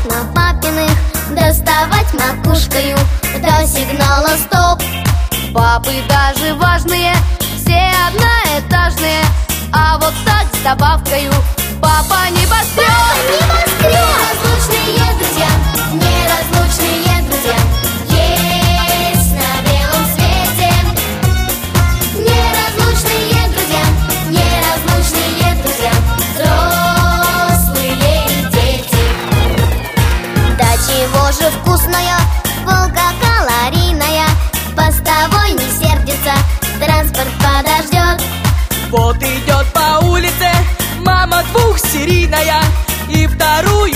окна папиных, доставать макушкою до сигнала стоп. Папы даже важные, все одноэтажные, а вот так с добавкою папа небоскреб. Неразлучные друзья, неразлучные друзья есть на белом свете. Неразлучные друзья, неразлучные друзья, взрослые и дети. Да чего же вкусная булка калорийная, постовой не сердится, транспорт подождет. Вот идет по улице мама двухсерийная и вторую